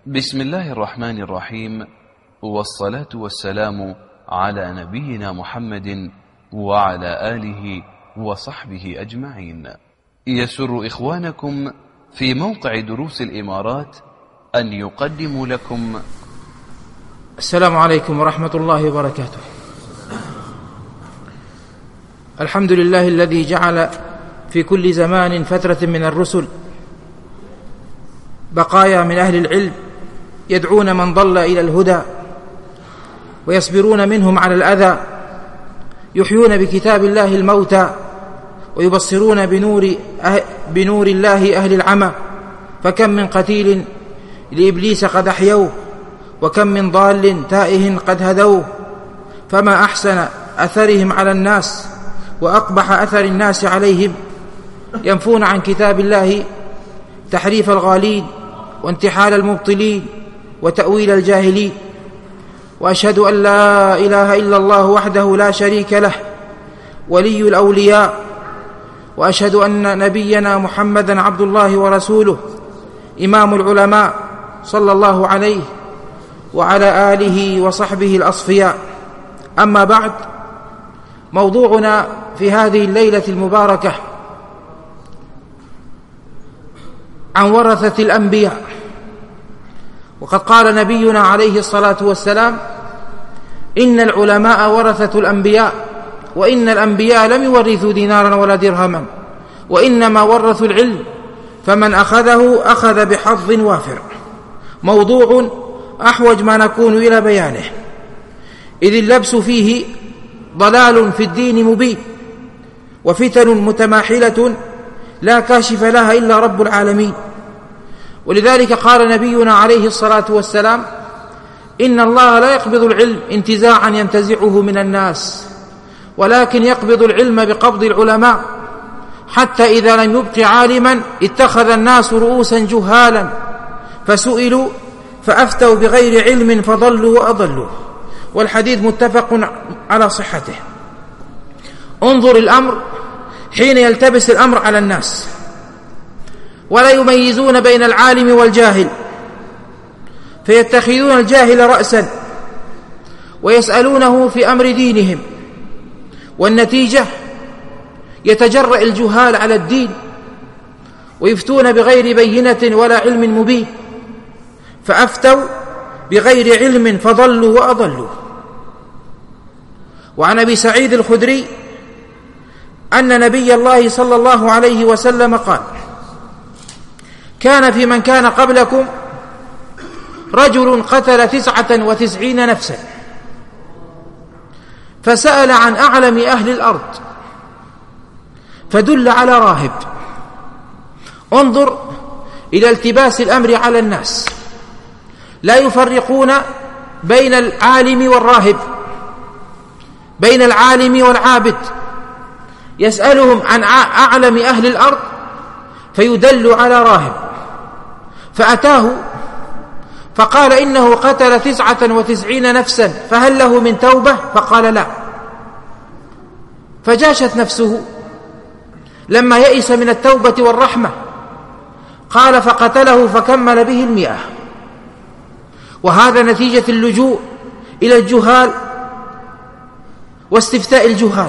بسم الله الرحمن الرحيم، والصلاة والسلام على نبينا محمد وعلى آله وصحبه أجمعين. يسر إخوانكم في موقع دروس الإمارات أن يقدموا لكم السلام عليكم ورحمة الله وبركاته. الحمد لله الذي جعل في كل زمان فترة من الرسل بقايا من أهل العلم يدعون من ضل إلى الهدى ويصبرون منهم على الأذى، يحيون بكتاب الله الموتى ويبصرون بنور الله أهل العمى. فكم من قتيل لإبليس قد أحيوه، وكم من ضال تائه قد هدوه. فما أحسن أثرهم على الناس وأقبح أثر الناس عليهم، ينفون عن كتاب الله تحريف الغالين وانتحال المبطلين وتأويل الجاهلين. وأشهد أن لا إله إلا الله وحده لا شريك له ولي الأولياء، وأشهد أن نبينا محمدا عبد الله ورسوله إمام العلماء صلى الله عليه وعلى آله وصحبه الأصفياء. أما بعد، موضوعنا في هذه الليلة المباركة عن ورثة الأنبياء. وقد قال نبينا عليه الصلاة والسلام: إن العلماء ورثة الأنبياء، وإن الأنبياء لم يورثوا دينارا ولا درهما، وإنما ورثوا العلم، فمن أخذه أخذ بحظ وافر. موضوع أحوج ما نكون إلى بيانه، إذ اللبس فيه ضلال في الدين مبين، وفتن متماحلة لا كاشف لها إلا رب العالمين. ولذلك قال نبينا عليه الصلاة والسلام: إن الله لا يقبض العلم انتزاعا ينتزعه من الناس، ولكن يقبض العلم بقبض العلماء، حتى إذا لم يبق عالما اتخذ الناس رؤوسا جهالا، فسئلوا فأفتوا بغير علم فضلوا وأضلوا. والحديث متفق على صحته. انظر الأمر حين يلتبس الأمر على الناس ولا يميزون بين العالم والجاهل، فيتخذون الجاهل رأسا ويسألونه في أمر دينهم، والنتيجة يتجرأ الجهال على الدين ويفتون بغير بينة ولا علم مبين، فأفتوا بغير علم فضلوا وأضلوا. وعن أبي سعيد الخدري أن نبي الله صلى الله عليه وسلم قال: كان في من كان قبلكم رجل قتل 99 نفسا، فسأل عن أعلم أهل الأرض فدل على راهب. انظر إلى التباس الأمر على الناس، لا يفرقون بين العالم والراهب، بين العالم والعابد. يسألهم عن أعلم أهل الأرض فيدل على راهب، فأتاه فقال: إنه قتل 99 نفسا، فهل له من توبة؟ فقال: لا. فجاشت نفسه لما يئس من التوبة والرحمة. قال: فقتله فكمل به 100. وهذا نتيجة اللجوء إلى الجهال واستفتاء الجهال.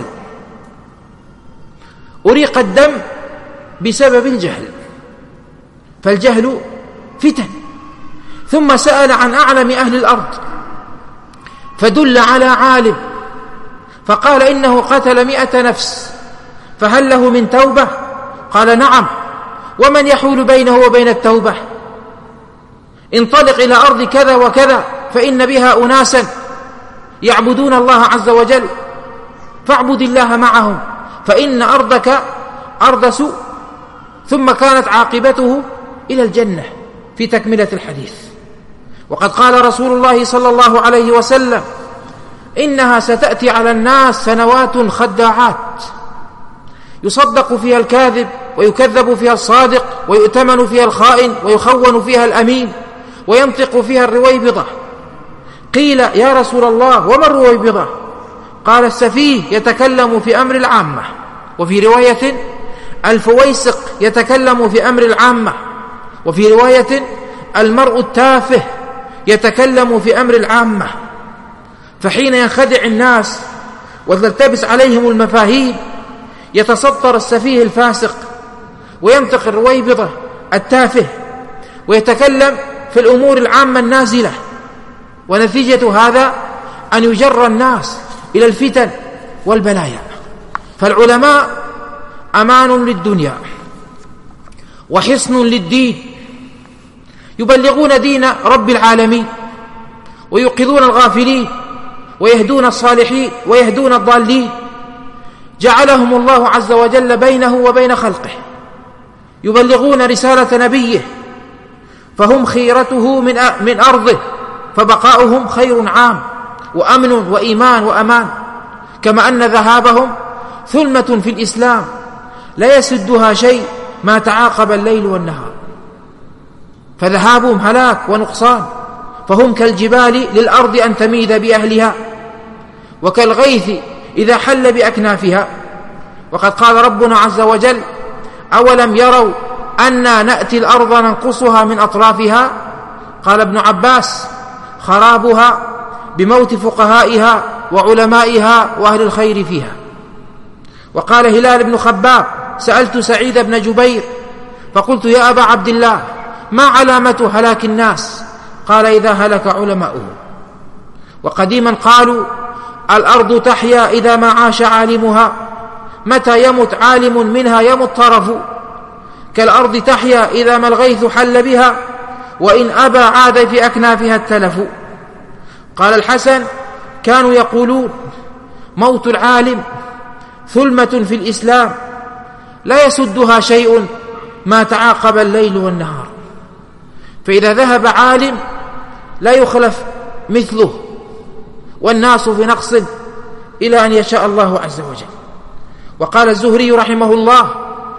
أريق الدم بسبب الجهل، فالجهل فتن. ثم سأل عن أعلم أهل الأرض فدل على عالم، فقال: إنه قتل 100 نفس، فهل له من توبة؟ قال: نعم. ومن يحول بينه وبين التوبة؟ انطلق إلى أرض كذا وكذا، فإن بها أناسا يعبدون الله عز وجل، فاعبد الله معهم، فإن أرضك أرض سوء. ثم كانت عاقبته إلى الجنة في تكملة الحديث. وقد قال رسول الله صلى الله عليه وسلم: إنها ستأتي على الناس سنوات خداعات، يصدق فيها الكاذب ويكذب فيها الصادق، ويؤتمن فيها الخائن ويخون فيها الأمين، وينطق فيها الرويبضة. قيل: يا رسول الله وما الرويبضة؟ قال: السفيه يتكلم في أمر العامة. وفي رواية: الفويسق يتكلم في أمر العامة. وفي رواية: المرء التافه يتكلم في أمر العامة، فحين ينخدع الناس وتلتبس عليهم المفاهيم يتسطر السفيه الفاسق وينطق الرويبضة التافه ويتكلم في الأمور العامة النازلة، ونتيجة هذا أن يجر الناس إلى الفتن والبلايا. فالعلماء أمان للدنيا وحصن للدين، يبلغون دين رب العالمين ويوقظون الغافلين ويهدون الصالحين ويهدون الضالين. جعلهم الله عز وجل بينه وبين خلقه، يبلغون رسالة نبيه، فهم خيرته من أرضه، فبقاؤهم خير عام وأمن وإيمان وأمان، كما أن ذهابهم ثلمة في الإسلام لا يسدها شيء ما تعاقب الليل والنهار، فذهابهم هلاك ونقصان، فهم كالجبال للأرض أن تميد بأهلها، وكالغيث إذا حل بأكنافها. وقد قال ربنا عز وجل: أولم يروا أنا نأتي الأرض ننقصها من أطرافها. قال ابن عباس: خرابها بموت فقهائها وعلمائها وأهل الخير فيها. وقال هلال بن خباب: سألت سعيد بن جبير فقلت: يا أبا عبد الله، ما علامة هلاك الناس؟ قال: إذا هلك علماؤه. وقديما قالوا: الأرض تحيا إذا ما عاش عالمها، متى يمت عالم منها يمت طرف، كالأرض تحيا إذا ما الغيث حل بها، وإن أبى عاد في أكنافها التلف. قال الحسن: كانوا يقولون: موت العالم ثلمة في الإسلام لا يسدها شيء ما تعاقب الليل والنهار، فإذا ذهب عالم لا يخلف مثله، والناس في نقص إلى أن يشاء الله عز وجل. وقال الزهري رحمه الله: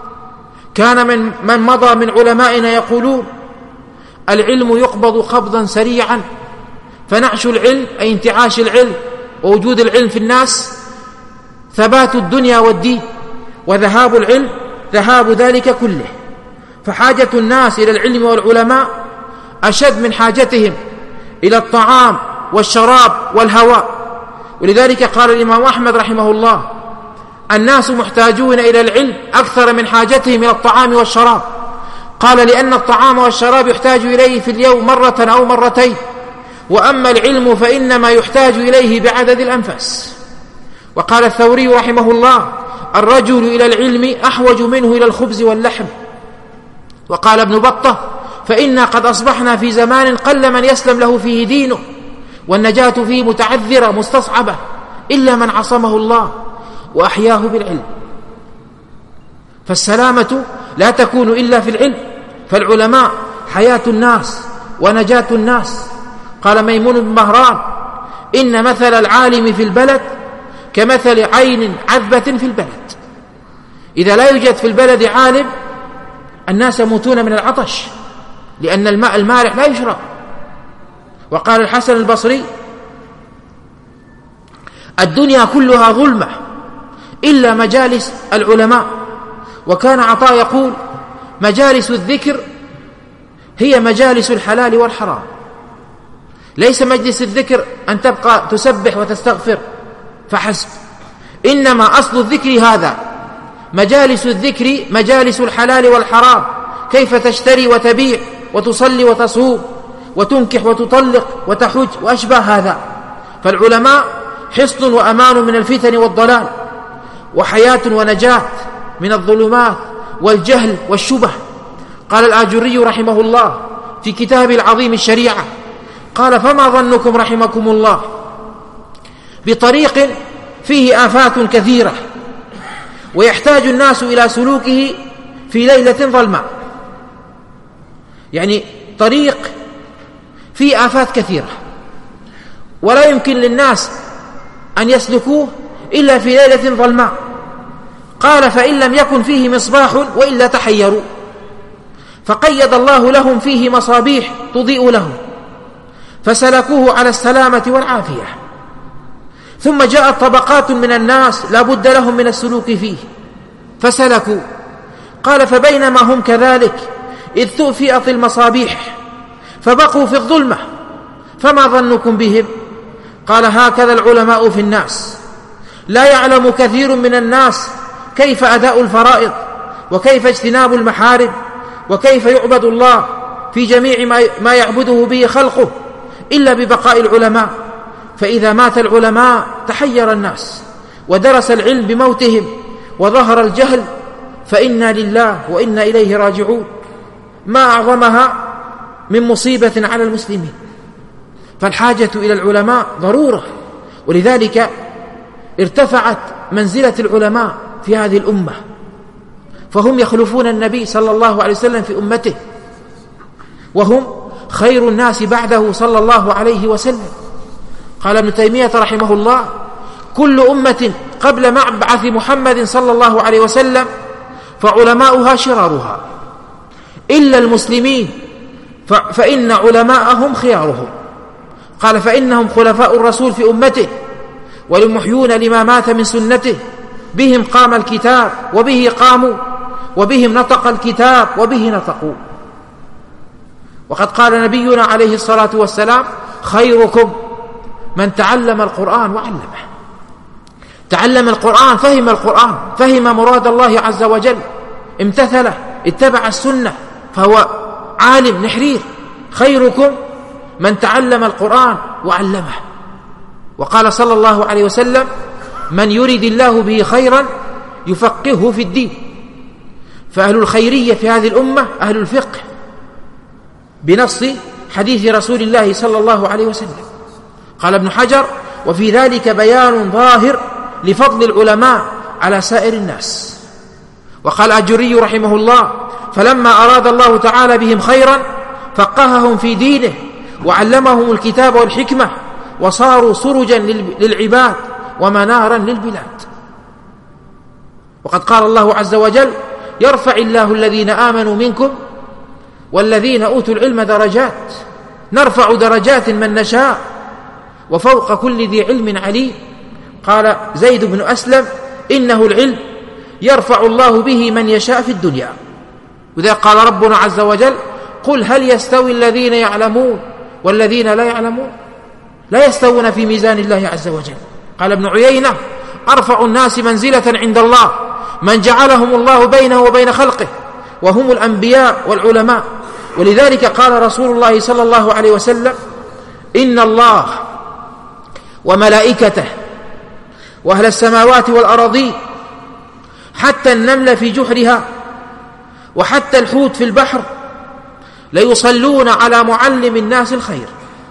كان من مضى من علمائنا يقولون: العلم يقبض قبضا سريعا، فنعش العلم أي انتعاش العلم ووجود العلم في الناس ثبات الدنيا والدين، وذهاب العلم ذهاب ذلك كله. فحاجة الناس إلى العلم والعلماء أشد من حاجتهم إلى الطعام والشراب والهواء. ولذلك قال الإمام أحمد رحمه الله: الناس محتاجون إلى العلم أكثر من حاجتهم إلى الطعام والشراب. قال: لأن الطعام والشراب يحتاج إليه في اليوم مرة أو مرتين، وأما العلم فإنما يحتاج إليه بعدد الأنفاس. وقال الثوري رحمه الله: الرجل إلى العلم أحوج منه إلى الخبز واللحم. وقال ابن بطة: فإنا قد أصبحنا في زمان قل من يسلم له فيه دينه، والنجاة فيه متعذرة مستصعبة إلا من عصمه الله وأحياه بالعلم. فالسلامة لا تكون إلا في العلم، فالعلماء حياة الناس ونجاة الناس. قال ميمون بن مهران: إن مثل العالم في البلد كمثل عين عذبة في البلد. إذا لا يوجد في البلد عالم الناس يموتون من العطش، لأن الماء المالح لا يشرب. وقال الحسن البصري: الدنيا كلها ظلمة إلا مجالس العلماء. وكان عطاء يقول: مجالس الذكر هي مجالس الحلال والحرام. ليس مجلس الذكر أن تبقى تسبح وتستغفر فحسب، إنما أصل الذكر هذا. مجالس الذكر مجالس الحلال والحرام، كيف تشتري وتبيع وتصلي وتصوم وتنكح وتطلق وتحج وأشبه هذا. فالعلماء حصن وأمان من الفتن والضلال، وحياة ونجاة من الظلمات والجهل والشبه. قال الآجري رحمه الله في كتابه العظيم الشريعة: قال: فما ظنكم رحمكم الله بطريق فيه آفات كثيرة ويحتاج الناس إلى سلوكه في ليلة ظلماء؟ يعني طريق فيه آفات كثيرة ولا يمكن للناس أن يسلكوه إلا في ليلة ظلماء. قال: فإن لم يكن فيه مصباح وإلا تحيروا. فقيد الله لهم فيه مصابيح تضيء لهم، فسلكوه على السلامة والعافية. ثم جاءت طبقات من الناس لا بد لهم من السلوك فيه فسلكوا. قال: فبينما هم كذلك إذ تؤفئت المصابيح فبقوا في الظلمة، فما ظنكم بهم؟ قال: هكذا العلماء في الناس، لا يعلم كثير من الناس كيف أداء الفرائض، وكيف اجتناب المحارم، وكيف يعبد الله في جميع ما يعبده به خلقه إلا ببقاء العلماء. فإذا مات العلماء تحير الناس، ودرس العلم بموتهم، وظهر الجهل، فإنا لله وإنا إليه راجعون. ما أعظمها من مصيبة على المسلمين. فالحاجة إلى العلماء ضرورة، ولذلك ارتفعت منزلة العلماء في هذه الأمة، فهم يخلفون النبي صلى الله عليه وسلم في أمته، وهم خير الناس بعده صلى الله عليه وسلم. قال ابن تيمية رحمه الله: كل أمة قبل مبعث محمد صلى الله عليه وسلم فعلماؤها شرارها، إلا المسلمين فإن علماءهم خيارهم. قال: فإنهم خلفاء الرسول في أمته، والمحيون لما مات من سنته، بهم قام الكتاب وبه قاموا، وبهم نطق الكتاب وبه نطقوا. وقد قال نبينا عليه الصلاة والسلام: خيركم من تعلم القرآن وعلمه. تعلم القرآن، فهم القرآن، فهم مراد الله عز وجل، امتثله، اتبع السنة، فهو عالم نحرير. خيركم من تعلم القرآن وعلمه. وقال صلى الله عليه وسلم: من يرد الله به خيرا يفقهه في الدين. فأهل الخيرية في هذه الأمة أهل الفقه، بنص حديث رسول الله صلى الله عليه وسلم. قال ابن حجر: وفي ذلك بيان ظاهر لفضل العلماء على سائر الناس. وقال أجري رحمه الله: فلما أراد الله تعالى بهم خيرا فقههم في دينه، وعلمهم الكتاب والحكمة، وصاروا سرجا للعباد ومنارا للبلاد. وقد قال الله عز وجل: يرفع الله الذين آمنوا منكم والذين أوتوا العلم درجات، نرفع درجات من نشاء وفوق كل ذي علم عليم. قال زيد بن أسلم: إنه العلم يرفع الله به من يشاء في الدنيا. وذا قال ربنا عز وجل: قل هل يستوي الذين يعلمون والذين لا يعلمون؟ لا يستوون في ميزان الله عز وجل. قال ابن عيينة: أرفع الناس منزلة عند الله من جعلهم الله بينه وبين خلقه، وهم الأنبياء والعلماء. ولذلك قال رسول الله صلى الله عليه وسلم: إن الله وملائكته وأهل السماوات والأراضين حتى النمل في جحرها وحتى الحوت في البحر ليصلون على معلم الناس الخير.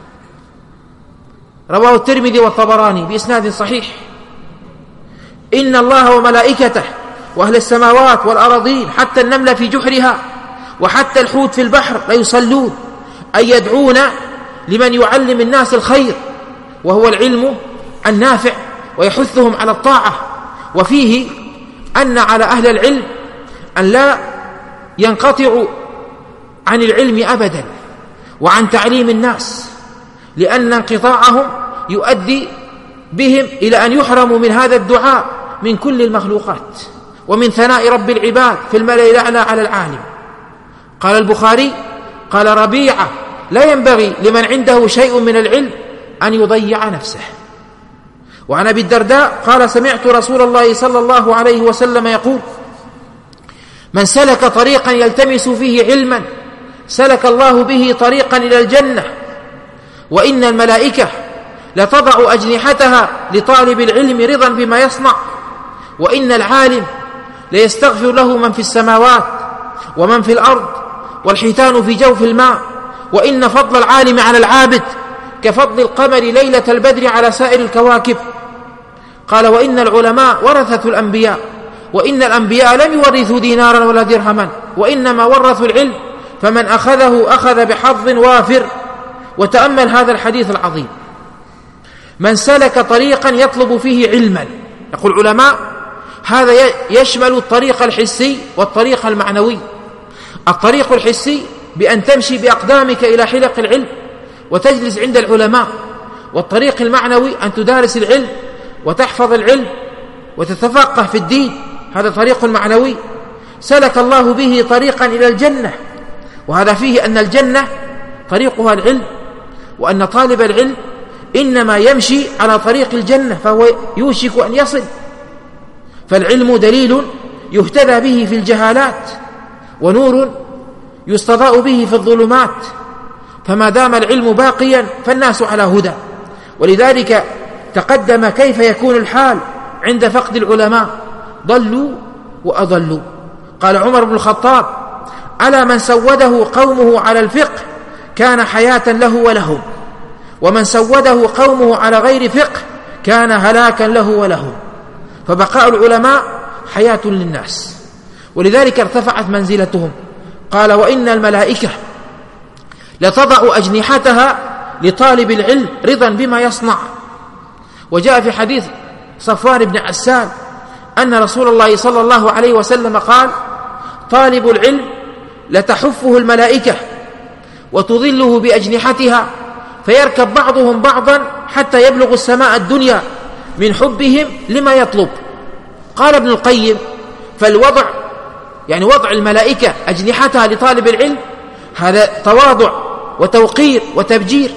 رواه الترمذي والطبراني بإسناد صحيح. إن الله وملائكته وأهل السماوات والأراضين حتى النمل في جحرها وحتى الحوت في البحر ليصلون، أي يدعون لمن يعلم الناس الخير، وهو العلم النافع، ويحثهم على الطاعة. وفيه أن على أهل العلم أن لا ينقطعوا عن العلم أبدا وعن تعليم الناس، لأن انقطاعهم يؤدي بهم إلى أن يحرموا من هذا الدعاء من كل المخلوقات، ومن ثناء رب العباد في الملأ الأعلى على العالم. قال البخاري: قال ربيعة: لا ينبغي لمن عنده شيء من العلم أن يضيع نفسه. وعن أبي الدرداء قال: سمعت رسول الله صلى الله عليه وسلم يقول: من سلك طريقا يلتمس فيه علما سلك الله به طريقا إلى الجنة، وإن الملائكة لتضع أجنحتها لطالب العلم رضا بما يصنع، وإن العالم ليستغفر له من في السماوات ومن في الأرض والحيتان في جوف الماء، وإن فضل العالم على العابد كفضل القمر ليلة البدر على سائر الكواكب. قال: وإن العلماء ورثة الأنبياء، وإن الأنبياء لم يورثوا دينارا ولا درهما، وإنما ورثوا العلم، فمن أخذه أخذ بحظ وافر. وتأمل هذا الحديث العظيم: من سلك طريقا يطلب فيه علما، يقول العلماء هذا يشمل الطريق الحسي والطريق المعنوي. الطريق الحسي بأن تمشي بأقدامك إلى حلق العلم وتجلس عند العلماء، والطريق المعنوي أن تدارس العلم وتحفظ العلم وتتفقه في الدين، هذا طريق معنوي. سلك الله به طريقا إلى الجنة، وهذا فيه أن الجنة طريقها العلم، وأن طالب العلم إنما يمشي على طريق الجنة فهو يوشك أن يصل. فالعلم دليل يهتدى به في الجهالات، ونور يستضاء به في الظلمات، فما دام العلم باقيا فالناس على هدى. ولذلك تقدم كيف يكون الحال عند فقد العلماء، ضلوا وأضلوا. قال عمر بن الخطاب: ألا من سوده قومه على الفقه كان حياة له ولهم، ومن سوده قومه على غير فقه كان هلاكا له ولهم. فبقاء العلماء حياة للناس، ولذلك ارتفعت منزلتهم. قال: وإن الملائكة لتضع أجنحتها لطالب العلم رضا بما يصنع. وجاء في حديث صفوان بن عسال أن رسول الله صلى الله عليه وسلم قال: طالب العلم لتحفه الملائكة وتظله بأجنحتها، فيركب بعضهم بعضا حتى يبلغ السماء الدنيا من حبهم لما يطلب. قال ابن القيم: فالوضع يعني وضع الملائكة أجنحتها لطالب العلم هذا تواضع وتوقير وتبجير،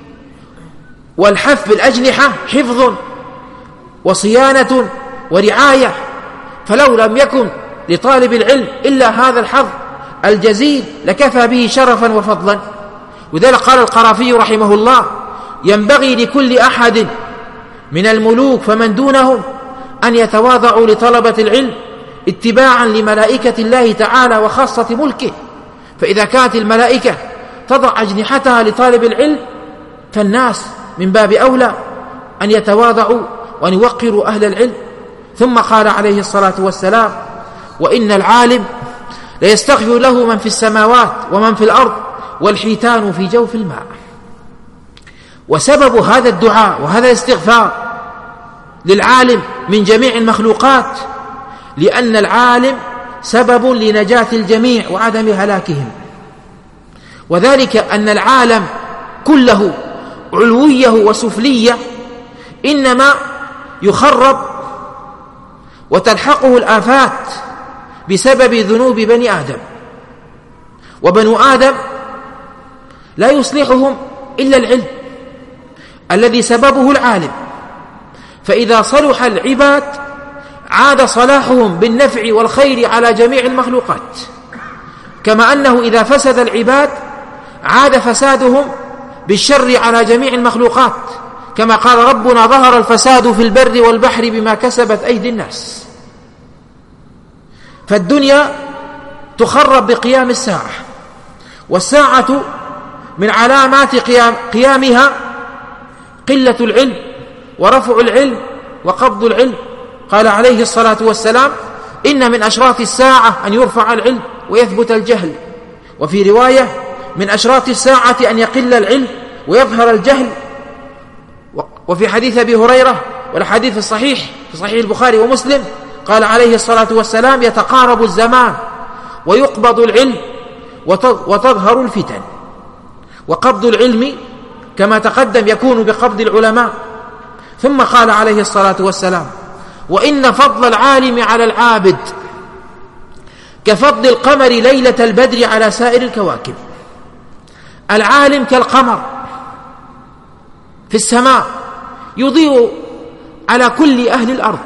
والحف بالأجنحة حفظ وصيانة ورعاية. فلو لم يكن لطالب العلم إلا هذا الحظ الجزيل لكفى به شرفا وفضلا. وذلك قال القرافي رحمه الله: ينبغي لكل أحد من الملوك فمن دونهم أن يتواضعوا لطلبة العلم اتباعا لملائكة الله تعالى وخاصة ملكه. فإذا كانت الملائكة تضع أجنحتها لطالب العلم فالناس من باب أولى أن يتواضعوا وأن يوقروا أهل العلم. ثم قال عليه الصلاة والسلام: وإن العالم ليستغفر له من في السماوات ومن في الأرض والحيتان في جوف الماء. وسبب هذا الدعاء وهذا الاستغفار للعالم من جميع المخلوقات لأن العالم سبب لنجاة الجميع وعدم هلاكهم، وذلك أن العالم كله علويه وسفليه إنما يخرب وتلحقه الآفات بسبب ذنوب بني آدم، وبنو آدم لا يصلحهم إلا العلم الذي سببه العالم. فإذا صلح العباد عاد صلاحهم بالنفع والخير على جميع المخلوقات، كما أنه إذا فسد العباد عاد فسادهم بالشر على جميع المخلوقات، كما قال ربنا: ظهر الفساد في البر والبحر بما كسبت أيدي الناس. فالدنيا تخرب بقيام الساعة، والساعة من علامات قيامها قلة العلم ورفع العلم وقبض العلم. قال عليه الصلاة والسلام: إن من أشراط الساعة أن يرفع العلم ويثبت الجهل. وفي رواية: من أشراط الساعة أن يقل العلم ويظهر الجهل. وفي حديث أبي هريرة والحديث الصحيح في صحيح البخاري ومسلم قال عليه الصلاة والسلام: يتقارب الزمان ويقبض العلم وتظهر الفتن. وقبض العلم كما تقدم يكون بقبض العلماء. ثم قال عليه الصلاة والسلام: وإن فضل العالم على العابد كفضل القمر ليلة البدر على سائر الكواكب. العالم كالقمر في السماء يضيء على كل أهل الأرض،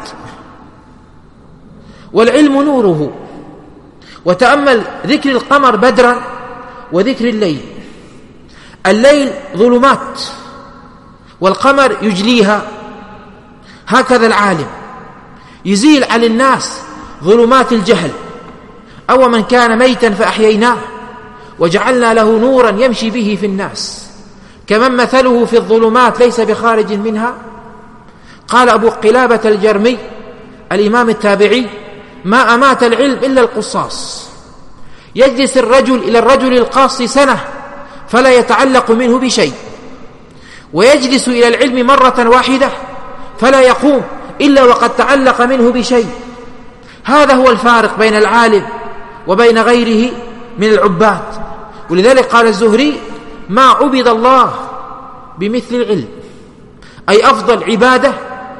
والعلم نوره. وتأمل ذكر القمر بدرا وذكر الليل. الليل ظلمات والقمر يجليها، هكذا العالم يزيل عن الناس ظلمات الجهل. أو من كان ميتا فأحييناه وجعلنا له نورا يمشي به في الناس كمن مثله في الظلمات ليس بخارج منها. قال أبو قلابة الجرمي الإمام التابعي: ما أمات العلم إلا القصاص. يجلس الرجل إلى الرجل القاص سنة فلا يتعلق منه بشيء، ويجلس إلى العلم مرة واحدة فلا يقوم إلا وقد تعلق منه بشيء. هذا هو الفارق بين العالم وبين غيره من العباد. ولذلك قال الزهري: ما عبد الله بمثل العلم، أي أفضل عبادة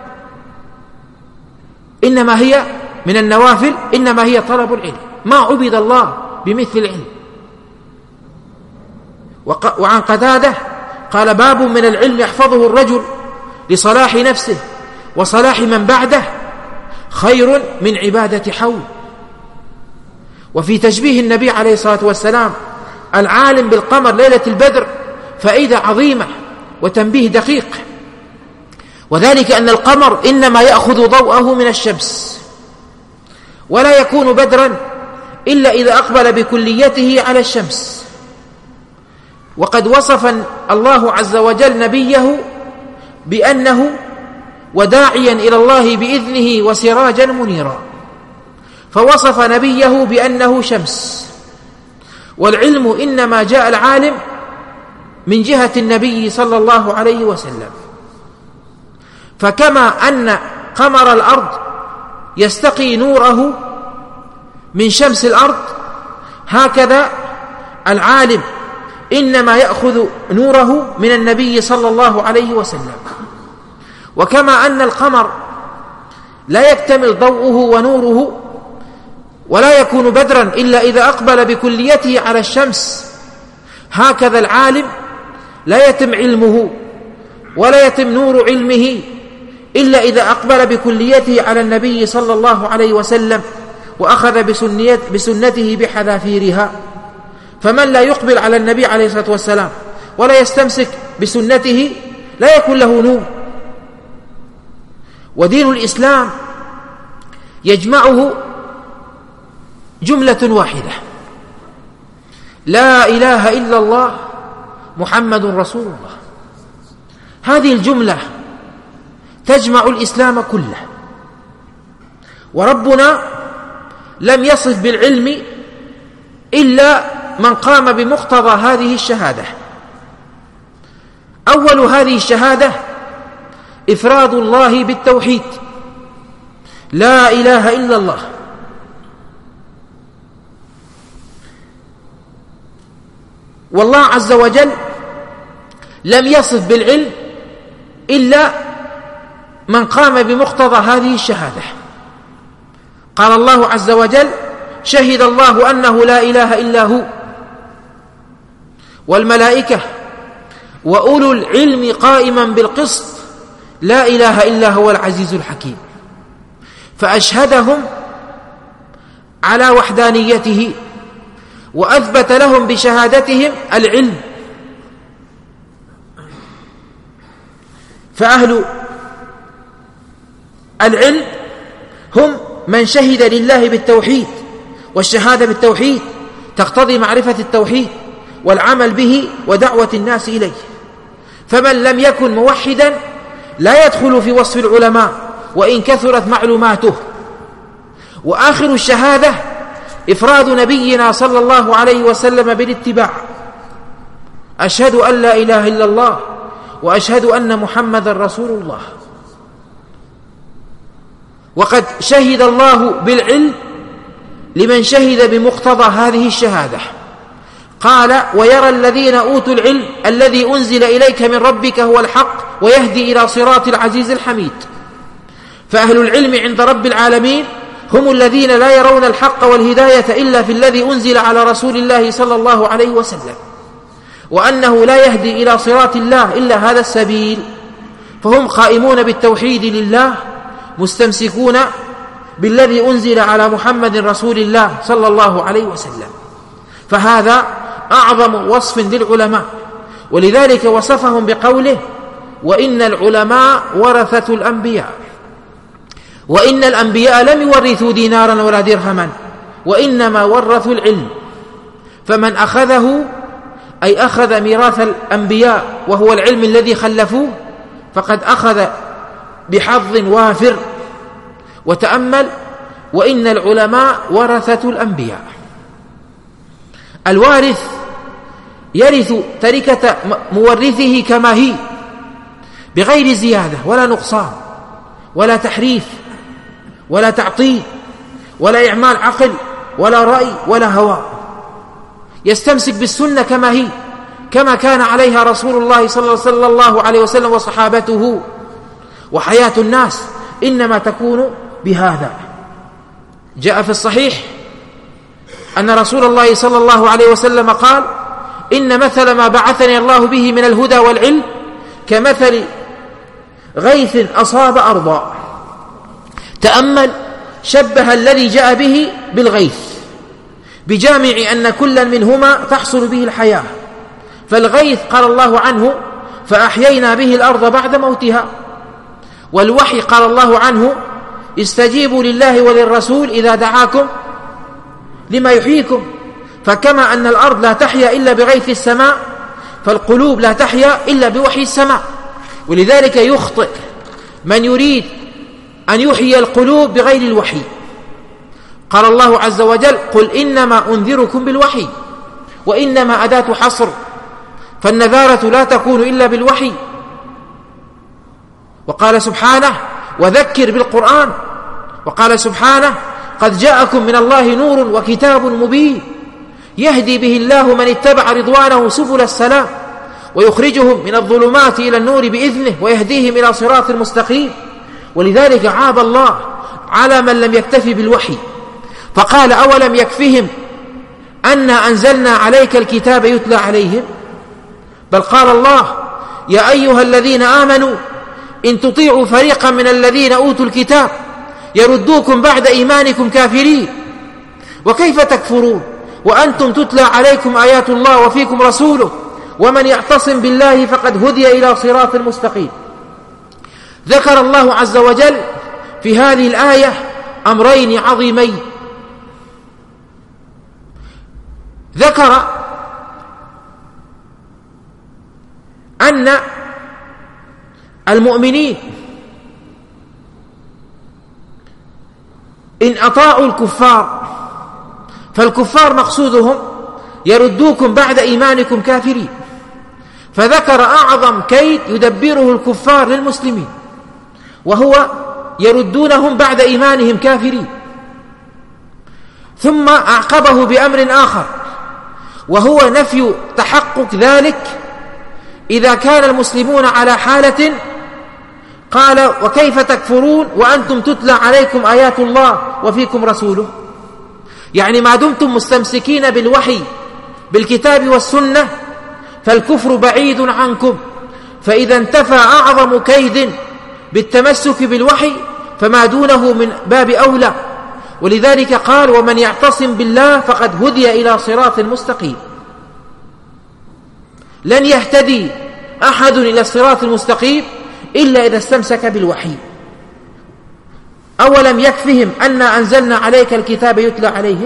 إنما هي من النوافل، إنما هي طلب العلم. ما عبد الله بمثل العلم. وعن قتادة قال: باب من العلم يحفظه الرجل لصلاح نفسه وصلاح من بعده خير من عبادة حول. وفي تشبيه النبي عليه الصلاة والسلام العالم بالقمر ليلة البدر فائدة عظيمة وتنبيه دقيق، وذلك أن القمر إنما يأخذ ضوءه من الشمس، ولا يكون بدرا إلا إذا أقبل بكليته على الشمس. وقد وصف الله عز وجل نبيه بأنه وداعيا إلى الله بإذنه وسراجا منيرا، فوصف نبيه بأنه شمس. والعلم إنما جاء العالم من جهة النبي صلى الله عليه وسلم. فكما أن قمر الأرض يستقي نوره من شمس الأرض، هكذا العالم إنما يأخذ نوره من النبي صلى الله عليه وسلم. وكما أن القمر لا يكتمل ضوءه ونوره ولا يكون بدرا إلا إذا أقبل بكليته على الشمس، هكذا العالم لا يتم علمه ولا يتم نور علمه إلا إذا أقبل بكليته على النبي صلى الله عليه وسلم وأخذ بسنته بحذافيرها. فمن لا يقبل على النبي عليه الصلاة والسلام ولا يستمسك بسنته لا يكون له نور. ودين الإسلام يجمعه جملة واحدة: لا إله إلا الله محمد رسول الله. هذه الجملة تجمع الإسلام كله. وربنا لم يصف بالعلم إلا من قام بمقتضى هذه الشهادة. أول هذه الشهادة إفراد الله بالتوحيد، لا إله إلا الله. والله عز وجل لم يصف بالعلم إلا من قام بمقتضى هذه الشهادة. قال الله عز وجل: شهد الله أنه لا إله إلا هو والملائكة وأولو العلم قائما بالقسط لا إله إلا هو العزيز الحكيم. فأشهدهم على وحدانيته وأثبت لهم بشهادتهم العلم. فأهل العلم هم من شهد لله بالتوحيد، والشهادة بالتوحيد تقتضي معرفة التوحيد والعمل به ودعوة الناس إليه. فمن لم يكن موحدا لا يدخل في وصف العلماء وإن كثرت معلوماته. وآخر الشهادة إفراد نبينا صلى الله عليه وسلم بالاتباع: أشهد أن لا إله إلا الله وأشهد أن محمدا رسول الله. وقد شهد الله بالعلم لمن شهد بمقتضى هذه الشهادة. قال: ويرى الذين أوتوا العلم الذي أنزل إليك من ربك هو الحق ويهدي إلى صراط العزيز الحميد. فأهل العلم عند رب العالمين هم الذين لا يرون الحق والهداية إلا في الذي أنزل على رسول الله صلى الله عليه وسلم، وأنه لا يهدي إلى صراط الله إلا هذا السبيل. فهم قائمون بالتوحيد لله مستمسكون بالذي أنزل على محمد رسول الله صلى الله عليه وسلم. فهذا أعظم وصف للعلماء، ولذلك وصفهم بقوله: وإن العلماء ورثة الأنبياء. وإن الأنبياء لم يورثوا دينارا ولا درهما، وإنما ورثوا العلم. فمن أخذه أي أخذ ميراث الأنبياء وهو العلم الذي خلفوه فقد أخذ بحظ وافر. وتأمل: وإن العلماء ورثة الأنبياء. الوارث يرث تركة مورثه كما هي بغير زيادة ولا نقصان ولا تحريف ولا تعطيل ولا إعمال عقل ولا رأي ولا هوى. يستمسك بالسنة كما هي، كما كان عليها رسول الله صلى الله عليه وسلم وصحابته. وحياة الناس إنما تكون بهذا. جاء في الصحيح أن رسول الله صلى الله عليه وسلم قال: إن مثل ما بعثني الله به من الهدى والعلم كمثل غيث أصاب أرضا. تأمل، شبه الذي جاء به بالغيث بجامع أن كلا منهما تحصل به الحياة. فالغيث قال الله عنه فأحيينا به الأرض بعد موتها، والوحي قال الله عنه استجيبوا لله وللرسول إذا دعاكم لما يحييكم. فكما أن الأرض لا تحيا إلا بغيث السماء، فالقلوب لا تحيا إلا بوحي السماء. ولذلك يخطئ من يريد أن يحيي القلوب بغير الوحي. قال الله عز وجل قل إنما أنذركم بالوحي، وإنما أداة حصر، فالنذارة لا تكون إلا بالوحي. وقال سبحانه وذكر بالقرآن، وقال سبحانه قد جاءكم من الله نور وكتاب مبين يهدي به الله من اتبع رضوانه سبل السلام ويخرجهم من الظلمات إلى النور بإذنه ويهديهم إلى صراط مستقيم. ولذلك عاب الله على من لم يكتفي بالوحي، فقال أولم يكفهم أنا أنزلنا عليك الكتاب يتلى عليهم. بل قال الله يا أيها الذين آمنوا إن تطيعوا فريقا من الذين أوتوا الكتاب يردوكم بعد إيمانكم كافرين وكيف تكفرون وأنتم تتلى عليكم آيات الله وفيكم رسوله ومن يعتصم بالله فقد هدي إلى صراط مستقيم. ذكر الله عز وجل في هذه الآية أمرين عظيمين. ذكر أن المؤمنين إن أطاعوا الكفار فالكفار مقصودهم يردوكم بعد إيمانكم كافرين، فذكر أعظم كيد يدبره الكفار للمسلمين وهو يردونهم بعد إيمانهم كافرين. ثم أعقبه بأمر آخر وهو نفي تحقق ذلك إذا كان المسلمون على حالة قال وكيف تكفرون وأنتم تتلى عليكم آيات الله وفيكم رسوله، يعني ما دمتم مستمسكين بالوحي بالكتاب والسنة فالكفر بعيد عنكم. فإذا انتفى أعظم كيد بالتمسك بالوحي فما دونه من باب أولى. ولذلك قال ومن يعتصم بالله فقد هدي إلى صراط مستقيم. لن يهتدي أحد إلى الصراط المستقيم إلا إذا استمسك بالوحي. أولم يكفهم أنا أنزلنا عليك الكتاب يتلى عليه.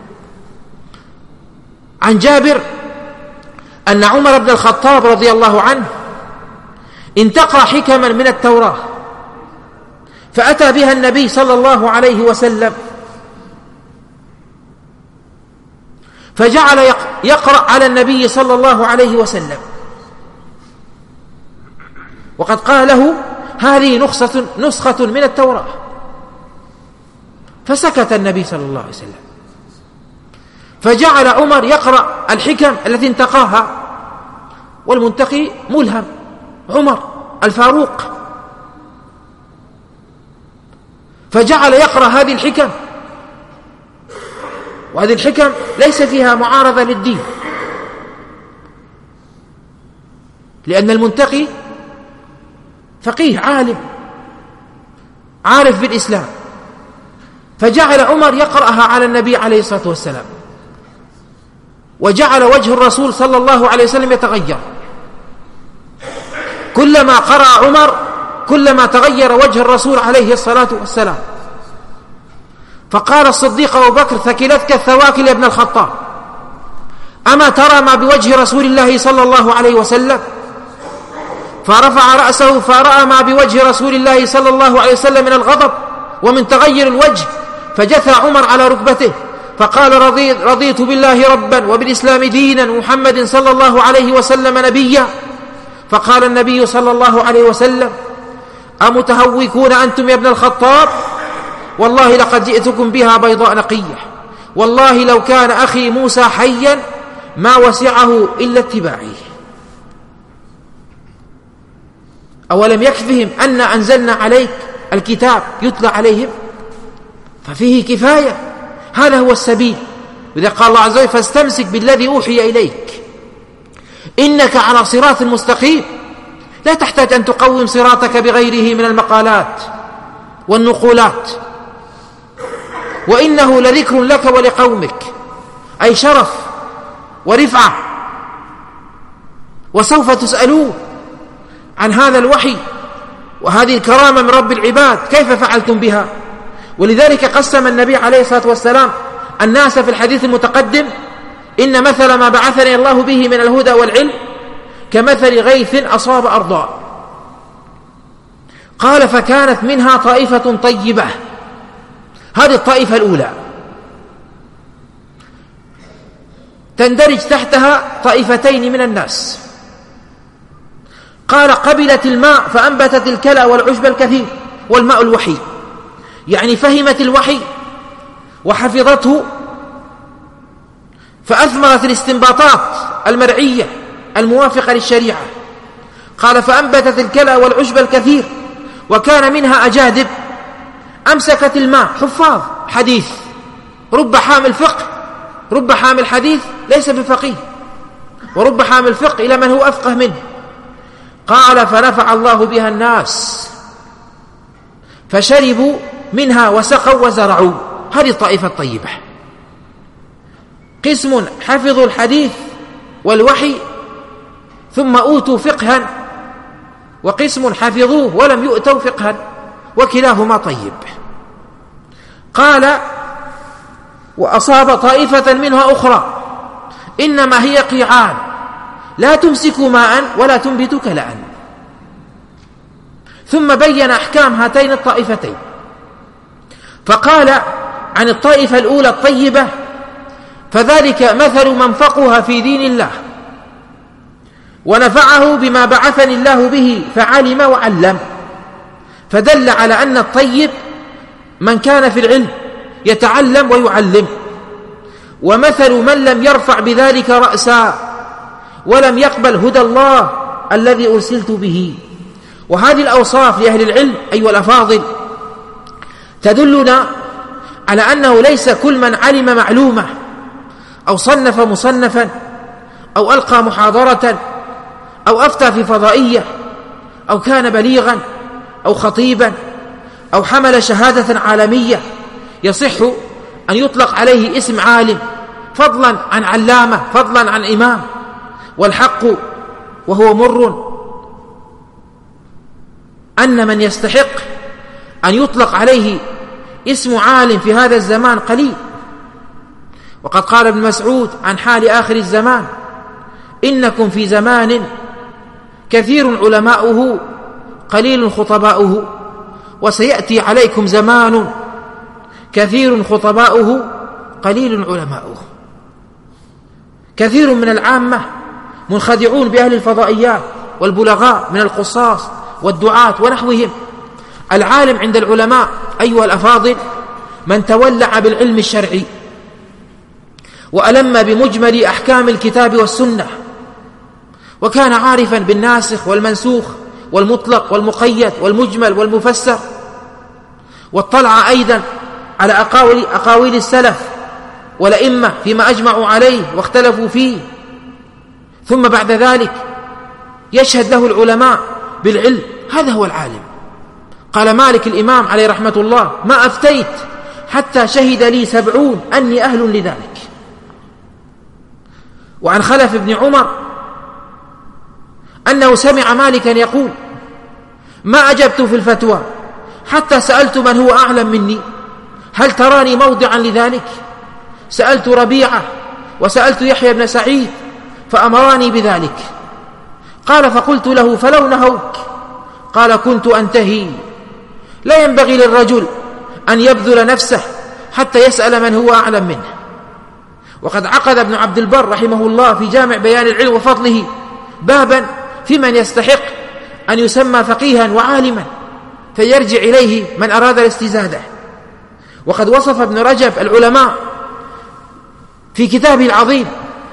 عن جابر أن عمر بن الخطاب رضي الله عنه انتقى حكما من التوراة فأتى بها النبي صلى الله عليه وسلم فجعل يقرأ على النبي صلى الله عليه وسلم وقد قال له هذه نسخة من التوراة، فسكت النبي صلى الله عليه وسلم. فجعل عمر يقرأ الحكم التي انتقاها، والمنتقي ملهم عمر الفاروق، فجعل يقرأ هذه الحكم، وهذه الحكم ليس فيها معارضة للدين، لأن المنتقي فقيه عالم عارف بالإسلام. فجعل عمر يقرأها على النبي عليه الصلاة والسلام، وجعل وجه الرسول صلى الله عليه وسلم يتغير. كلما قرأ عمر كلما تغير وجه الرسول عليه الصلاة والسلام. فقال الصديق أبو بكر ثكلتك الثواكل يا ابن الخطاب، أما ترى ما بوجه رسول الله صلى الله عليه وسلم؟ فرفع رأسه فرأى ما بوجه رسول الله صلى الله عليه وسلم من الغضب ومن تغير الوجه، فجثى عمر على ركبته فقال رضيت بالله ربا وبالإسلام دينا ومحمد صلى الله عليه وسلم نبيا. فقال النبي صلى الله عليه وسلم أمتهوكون أنتم يا ابن الخطاب؟ والله لقد جئتكم بها بيضاء نقية، والله لو كان أخي موسى حيا ما وسعه إلا اتباعي. أولم يكفهم أن أنزلنا عليك الكتاب يتلى عليهم؟ ففيه كفاية، هذا هو السبيل. وإذا قال الله عز وجل فاستمسك بالذي أوحي إليك، إنك على صراط مستقيم، لا تحتاج أن تقوم صراطك بغيره من المقالات والنقولات. وإنه لذكر لك ولقومك، أي شرف ورفعة، وسوف تسألون عن هذا الوحي وهذه الكرامة من رب العباد، كيف فعلتم بها؟ ولذلك قسم النبي عليه الصلاة والسلام الناس في الحديث المتقدم: إن مثل ما بعثني الله به من الهدى والعلم كمثل غيث أصاب أرضا. قال: فكانت منها طائفة طيبة. هذه الطائفة الأولى تندرج تحتها طائفتين من الناس. قال: قبلت الماء فأنبتت الكلى والعشب الكثير. والماء الوحي، يعني فهمت الوحي وحفظته فأثمرت الاستنباطات المرعية الموافقة للشريعة. قال: فأنبتت الكلى والعشب الكثير، وكان منها أجادب أمسكت الماء، حفاظ حديث، رب حامل فقه، رب حامل حديث ليس بفقيه، ورب حامل فقه إلى من هو أفقه منه. قال: فنفع الله بها الناس فشربوا منها وسقوا وزرعوا. هذه الطائفة الطيبة. قسم حفظوا الحديث والوحي ثم أوتوا فقها، وقسم حفظوه ولم يؤتوا فقها، وكلاهما طيب. قال: وأصاب طائفة منها أخرى إنما هي قيعان لا تمسك ماء ولا تنبت كلأ. ثم بين أحكام هاتين الطائفتين، فقال عن الطائفة الأولى الطيبة: فذلك مثل من فقه في دين الله ونفعه بما بعثني الله به فعلم وعلم. فدل على أن الطيب من كان في العلم يتعلم ويعلم. ومثل من لم يرفع بذلك رأسا ولم يقبل هدى الله الذي أرسلت به. وهذه الأوصاف لأهل العلم أيها الأفاضل تدلنا على أنه ليس كل من علم معلومة أو صنف مصنفا أو ألقى محاضرة أو أفتى في فضائية أو كان بليغا أو خطيبا أو حمل شهادة عالمية يصح أن يطلق عليه اسم عالم، فضلا عن علامة، فضلا عن إمام. والحق وهو مر أن من يستحق أن يطلق عليه اسم عالم في هذا الزمان قليل. وقد قال ابن مسعود عن حال آخر الزمان: إنكم في زمان كثير علماؤه قليل خطباؤه، وسيأتي عليكم زمان كثير خطباؤه قليل علماؤه. كثير من العامة منخدعون بأهل الفضائيات والبلغاء من القصاص والدعاة ونحوهم. العالم عند العلماء أيها الأفاضل من تولع بالعلم الشرعي وألم بمجمل أحكام الكتاب والسنة، وكان عارفا بالناسخ والمنسوخ والمطلق والمقيد والمجمل والمفسر، واطلع أيضا على أقاويل السلف والأئمة فيما أجمعوا عليه واختلفوا فيه. ثم بعد ذلك يشهد له العلماء بالعلم. هذا هو العالم. قال مالك الإمام عليه رحمة الله: ما أفتيت حتى شهد لي 70 أني أهل لذلك. وعن خلف بن عمر أنه سمع مالكا يقول: ما أجبت في الفتوى حتى سألت من هو أعلم مني، هل تراني موضعا لذلك؟ سألت ربيعة وسألت يحيى بن سعيد فأمراني بذلك. قال: فقلت له: فلو نهوك؟ قال: كنت أنتهي. لا ينبغي للرجل أن يبذل نفسه حتى يسأل من هو أعلم منه. وقد عقد ابن عبد البر رحمه الله في جامع بيان العلم وفضله بابا في من يستحق أن يسمى فقيها وعالما فيرجع إليه من أراد الاستزادة. وقد وصف ابن رجب العلماء في كتابه العظيم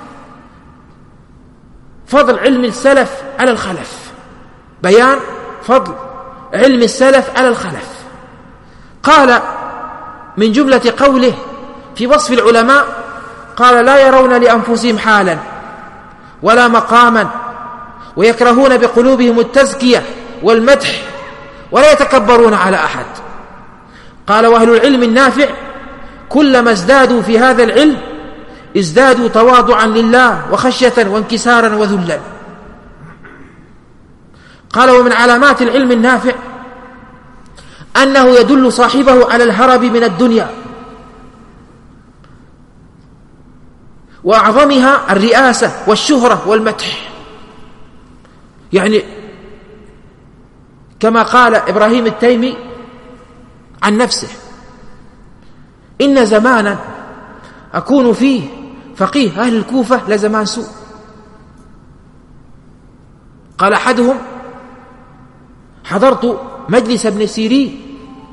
فضل علم السلف على الخلف، بيان فضل علم السلف على الخلف. قال من جملة قوله في وصف العلماء: قال: لا يرون لأنفسهم حالا ولا مقاما، ويكرهون بقلوبهم التزكية والمدح، ولا يتكبرون على أحد. قال: وأهل العلم النافع كلما ازدادوا في هذا العلم ازدادوا تواضعا لله وخشية وانكسارا وذلا. قال: ومن علامات العلم النافع أنه يدل صاحبه على الهرب من الدنيا، وأعظمها الرئاسة والشهرة والمدح. يعني كما قال إبراهيم التيمي عن نفسه: إن زمانا أكون فيه فقيه أهل الكوفة لزمان سوء. قال أحدهم: حضرت مجلس ابن سيرين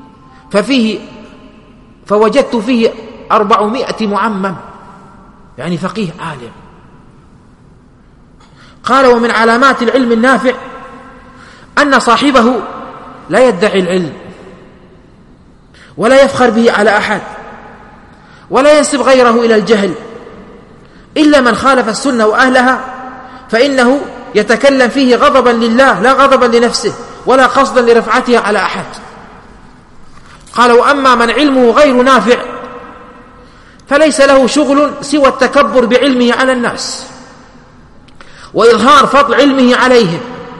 فوجدت فيه 400 معمم، يعني فقيه عالم. قال: ومن علامات العلم النافع أن صاحبه لا يدعي العلم ولا يفخر به على أحد ولا ينسب غيره إلى الجهل، إلا من خالف السنة وأهلها فإنه يتكلم فيه غضبا لله لا غضبا لنفسه ولا قصدا لرفعتها على أحد. قال: وأما من علمه غير نافع فليس له شغل سوى التكبر بعلمه على الناس وإظهار فضل علمه عليهم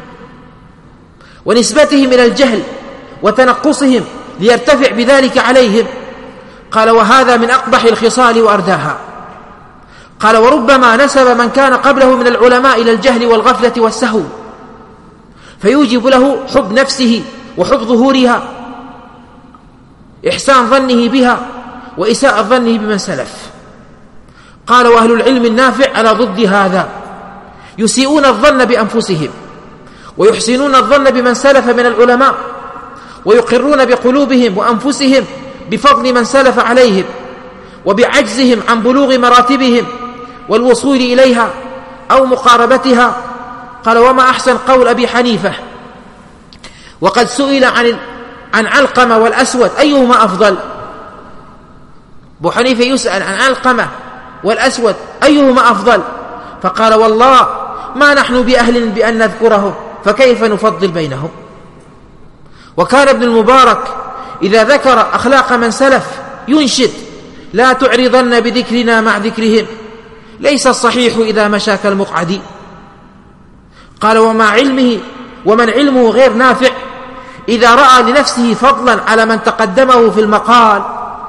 ونسبتهم إلى الجهل وتنقصهم ليرتفع بذلك عليهم. قال: وهذا من أقبح الخصال وأرداها. قال: وربما نسب من كان قبله من العلماء إلى الجهل والغفلة والسهو فيوجب له حب نفسه وحب ظهورها، إحسان ظنه بها وإساءة ظنه بمن سلف. قال: وأهل العلم النافع على ضد هذا يسيئون الظن بأنفسهم ويحسنون الظن بمن سلف من العلماء، ويقرون بقلوبهم وأنفسهم بفضل من سلف عليهم وبعجزهم عن بلوغ مراتبهم والوصول إليها أو مقاربتها. قال: وما أحسن قول أبي حنيفة وقد سئل عن علقمة والأسود أيهما أفضل. أبو حنيفة يسأل عن علقمة والأسود أيهما أفضل، فقال: والله ما نحن بأهل بأن نذكرهم، فكيف نفضل بينهم. وكان ابن المبارك إذا ذكر أخلاق من سلف ينشد: لا تعرضن بذكرنا مع ذكرهم، ليس الصحيح إذا مشى كالمقعد. قال: ومن علمه غير نافع إذا رأى لنفسه فضلا على من تقدمه في المقال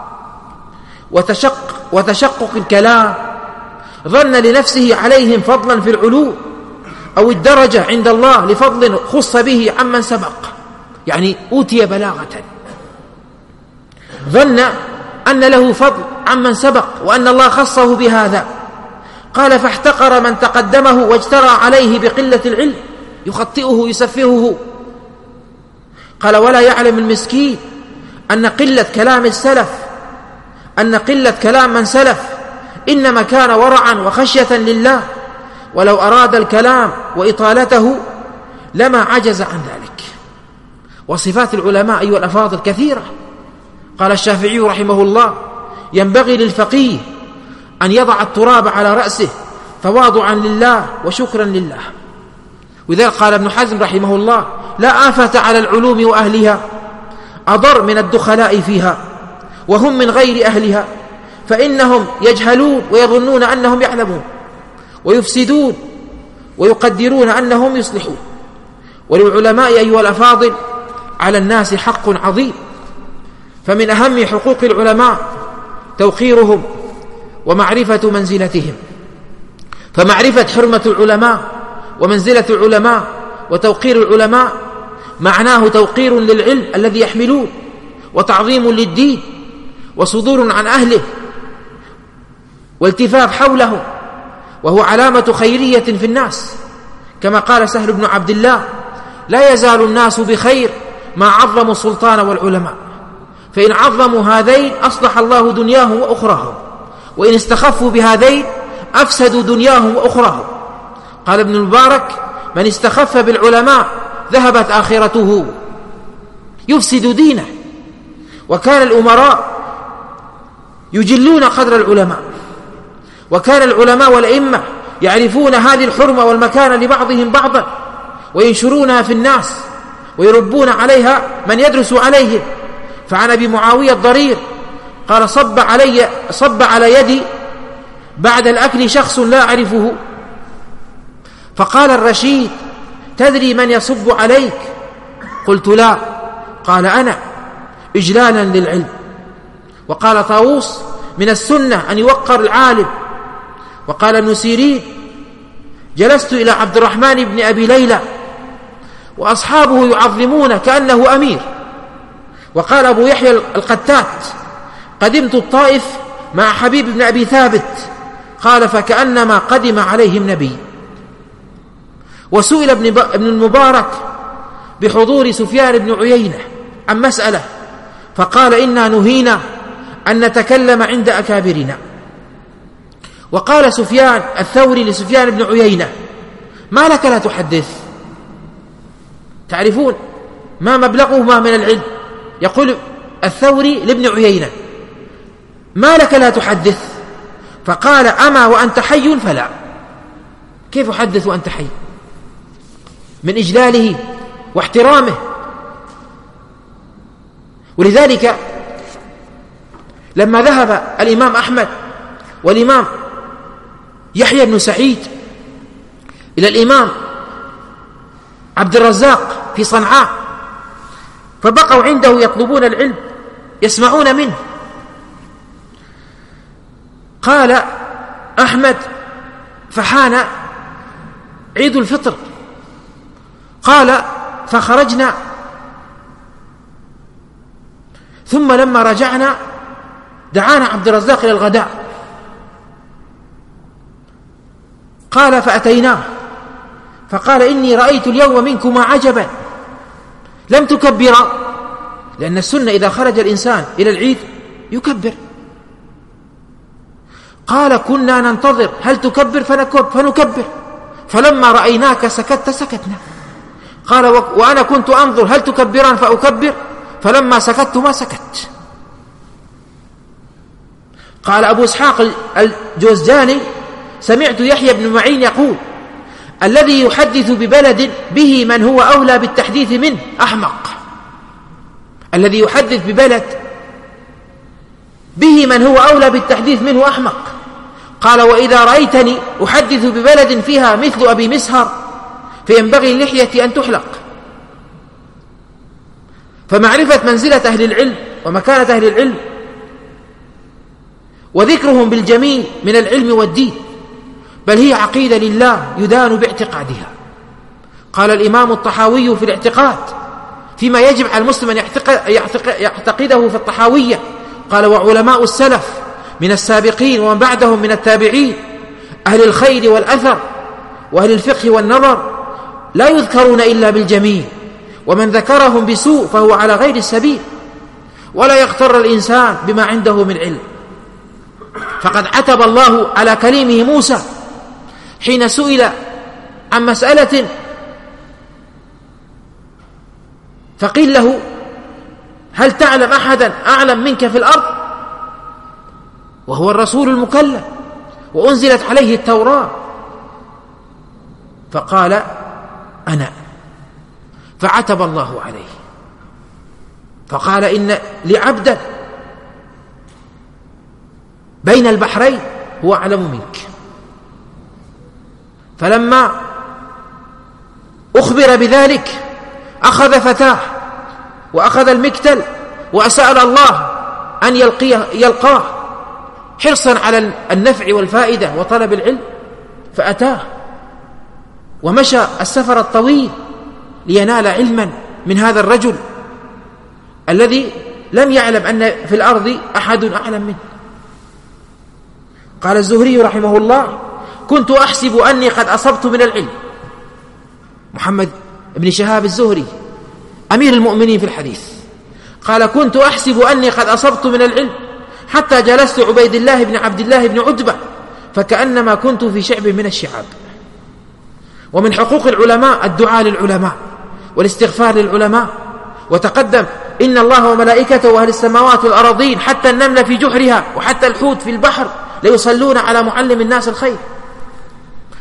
وتشقق الكلام ظن لنفسه عليهم فضلا في العلو أو الدرجة عند الله لفضل خص به عمن سبق، يعني أوتي بلاغة، ظن أن له فضل عمن سبق وأن الله خصه بهذا. قال: فاحتقر من تقدمه واجترى عليه بقلة العلم يخطئه يسفهه. قال: ولا يعلم المسكين أن قلة كلام من سلف إنما كان ورعا وخشية لله، ولو أراد الكلام وإطالته لما عجز عن ذلك. وصفات العلماء أيها الأفاضل كثيرة. قال الشافعي رحمه الله: ينبغي للفقيه أن يضع التراب على رأسه تواضعا لله وشكرا لله. وذلك قال ابن حزم رحمه الله: لا آفة على العلوم وأهلها أضر من الدخلاء فيها وهم من غير أهلها، فإنهم يجهلون ويظنون أنهم يعلمون ويفسدون ويقدرون أنهم يصلحون. وللعلماء أيها الأفاضل على الناس حق عظيم، فمن أهم حقوق العلماء توقيرهم ومعرفة منزلتهم. فمعرفة حرمة العلماء ومنزلة العلماء وتوقير العلماء معناه توقير للعلم الذي يحملون وتعظيم للدين وصدور عن أهله والتفاف حوله، وهو علامة خيرية في الناس، كما قال سهل بن عبد الله: لا يزال الناس بخير ما عظموا السلطان والعلماء، فإن عظموا هذين أصلح الله دنياهم وأخراهم، وإن استخفوا بهذين أفسدوا دنياهم وأخراهم. قال ابن المبارك: من استخف بالعلماء ذهبت آخرته، يفسد دينه. وكان الأمراء يجلون قدر العلماء، وكان العلماء والأئمة يعرفون هذه الحرمة والمكانة لبعضهم بعضا وينشرونها في الناس ويربون عليها من يدرس عليهم. فعن أبي معاوية الضرير قال: صب على يدي بعد الأكل شخص لا أعرفه، فقال الرشيد: تدري من يصب عليك؟ قلت: لا. قال: أنا، إجلالا للعلم. وقال طاووس: من السنة أن يوقر العالم. وقال ابن سيرين: جلست إلى عبد الرحمن بن أبي ليلى وأصحابه يعظمون كأنه أمير. وقال أبو يحيى القتات: قدمت الطائف مع حبيب بن أبي ثابت، قال: فكأنما قدم عليهم نبي. وسئل ابن المبارك بحضور سفيان بن عيينة عن مسألة، فقال: إنا نهينا أن نتكلم عند أكابرنا. وقال سفيان الثوري لسفيان بن عيينة: ما لك لا تحدث؟ تعرفون ما مبلغهما من العلم. يقول الثوري لابن عيينة: ما لك لا تحدث؟ فقال: أما وأنت حي فلا. كيف أحدث وأنت حي؟ من إجلاله واحترامه. ولذلك لما ذهب الإمام أحمد والإمام يحيى بن سعيد إلى الإمام عبد الرزاق في صنعاء فبقوا عنده يطلبون العلم يسمعون منه، قال أحمد: فحان عيد الفطر. قال: فخرجنا، ثم لما رجعنا دعانا عبد الرزاق إلى الغداء. قال: فأتيناه فقال: إني رأيت اليوم منكما عجبا، لم تكبرا، لأن السنة إذا خرج الإنسان إلى العيد يكبر. قال: كنا ننتظر هل تكبر فنكبر، فلما رأيناك سكت سكتنا. قال: وأنا كنت أنظر هل تكبران فأكبر، فلما سكت ما سكت. قال أبو إسحاق الجوزجاني: سمعت يحيى بن معين يقول: الذي يحدث ببلد به من هو أولى بالتحديث منه أحمق. الذي يحدث ببلد به من هو أولى بالتحديث منه أحمق. قال: وإذا رأيتني أحدث ببلد فيها مثل أبي مسهر فينبغي اللحية أن تحلق. فمعرفة منزلة أهل العلم ومكانة أهل العلم وذكرهم بالجميل من العلم والدين، بل هي عقيدة لله يدان باعتقادها. قال الإمام الطحاوي في الاعتقاد فيما يجب على المسلم أن يعتقده في الطحاوية، قال: وعلماء السلف من السابقين ومن بعدهم من التابعين أهل الخير والأثر وأهل الفقه والنظر لا يذكرون إلا بالجميل، ومن ذكرهم بسوء فهو على غير السبيل، ولا يغتر الإنسان بما عنده من علم. فقد عتب الله على كليمه موسى حين سئل عن مسألة فقيل له: هل تعلم أحدا أعلم منك في الأرض؟ وهو الرسول المكلم وأنزلت عليه التوراة. فقال: أنا. فعتب الله عليه فقال: إن لعبدا بين البحرين هو أعلم منك. فلما أخبر بذلك أخذ فتاه وأخذ المكتل وأسأل الله أن يلقاه حرصا على النفع والفائدة وطلب العلم، فأتاه ومشى السفر الطويل لينال علما من هذا الرجل الذي لم يعلم أن في الأرض أحد أعلم منه. قال الزهري رحمه الله: كنت أحسب أني قد أصبت من العلم. محمد بن شهاب الزهري أمير المؤمنين في الحديث قال: كنت أحسب أني قد أصبت من العلم حتى جلست عبيد الله بن عبد الله بن عتبة فكأنما كنت في شعب من الشعاب. ومن حقوق العلماء الدعاء للعلماء والاستغفار للعلماء. وتقدم: إن الله وملائكته وأهل السماوات والأراضين حتى النمل في جحرها وحتى الحوت في البحر ليصلون على معلم الناس الخير.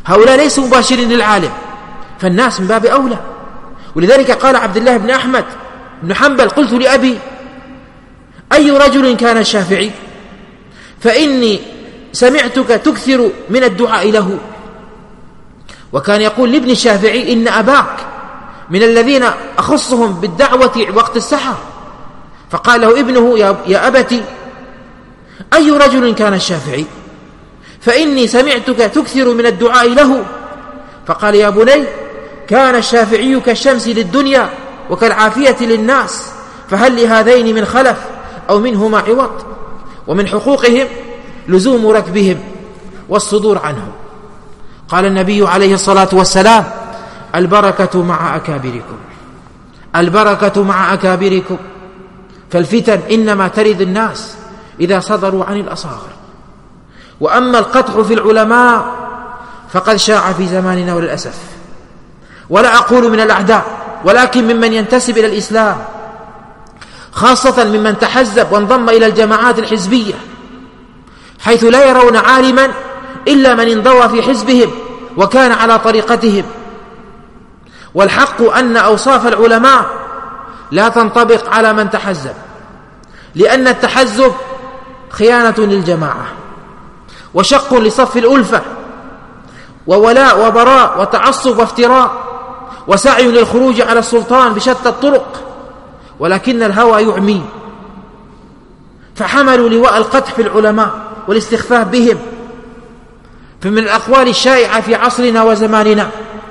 هؤلاء ليسوا مباشرين للعالم، فالناس من باب أولى. ولذلك قال عبد الله بن أحمد بن حنبل: قلت لأبي: أي رجل كان الشافعي؟ فإني سمعتك تكثر من الدعاء له. وكان يقول لابن الشافعي: إن أباك من الذين أخصهم بالدعوة وقت السحر. فقال له ابنه: يا أبتي، أي رجل كان الشافعي؟ فإني سمعتك تكثر من الدعاء له. فقال: يا بني، كان الشافعي كالشمس للدنيا وكالعافية للناس، فهل لهذين من خلف أو منهما عوض؟ ومن حقوقهم لزوم ركبهم والصدور عنهم. قال النبي عليه الصلاة والسلام: البركة مع أكابركم، البركة مع أكابركم. فالفتن إنما ترد الناس إذا صدروا عن الأصاغر. وأما القدح في العلماء فقد شاع في زماننا وللأسف، ولا أقول من الأعداء، ولكن ممن ينتسب إلى الإسلام، خاصة ممن تحزب وانضم إلى الجماعات الحزبية، حيث لا يرون عالما إلا من انضوى في حزبهم وكان على طريقتهم. والحق أن أوصاف العلماء لا تنطبق على من تحزب، لأن التحزب خيانة للجماعة وشق لصف الألفة وولاء وبراء وتعصب وافتراء وسعي للخروج على السلطان بشتى الطرق، ولكن الهوى يعمي، فحملوا لواء القدح في العلماء والاستخفاف بهم. فمن الأقوال الشائعة في عصرنا وزماننا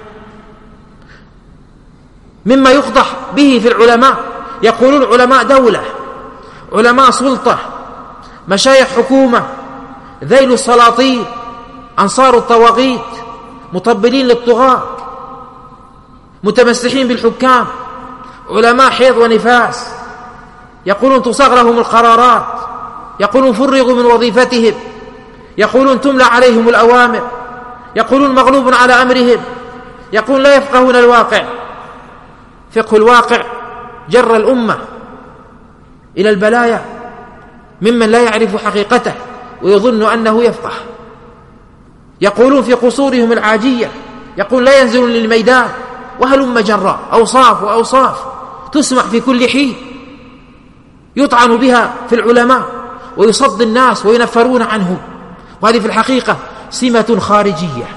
مما يقدح به في العلماء، يقولون علماء دولة، علماء سلطة، مشايخ حكومة، ذيل السلاطين، أنصار الطواغيت، مطبلين للطغاة، متمسحين بالحكام، علماء حيض ونفاس، يقولون تصاغ لهم القرارات، يقولون فرغوا من وظيفتهم، يقولون تملى عليهم الأوامر، يقولون مغلوب على أمرهم، يقولون لا يفقهون الواقع. فقه الواقع جر الأمة إلى البلايا ممن لا يعرف حقيقته ويظن أنه يفقه. يقولون في قصورهم العاجية، يقول لا ينزلون للميدان، وهلم جرا، أوصاف وأوصاف تسمع في كل حين يطعن بها في العلماء ويصد الناس وينفرون عنهم. وهذه في الحقيقة سمة خارجية